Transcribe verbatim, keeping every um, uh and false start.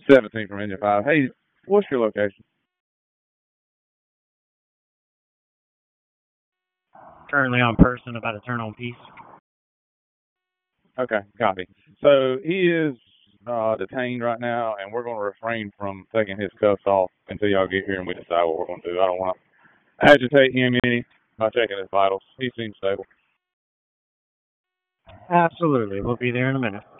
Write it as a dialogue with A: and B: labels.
A: seventeen from Engine five. Hey, what's your location?
B: Currently on person, about to turn on peace.
A: Okay, copy. So he is uh, detained right now, and we're going to refrain from taking his cuffs off until y'all get here and we decide what we're going to do. I don't want to agitate him any by checking his vitals. He seems stable.
B: Absolutely. We'll be there in a minute.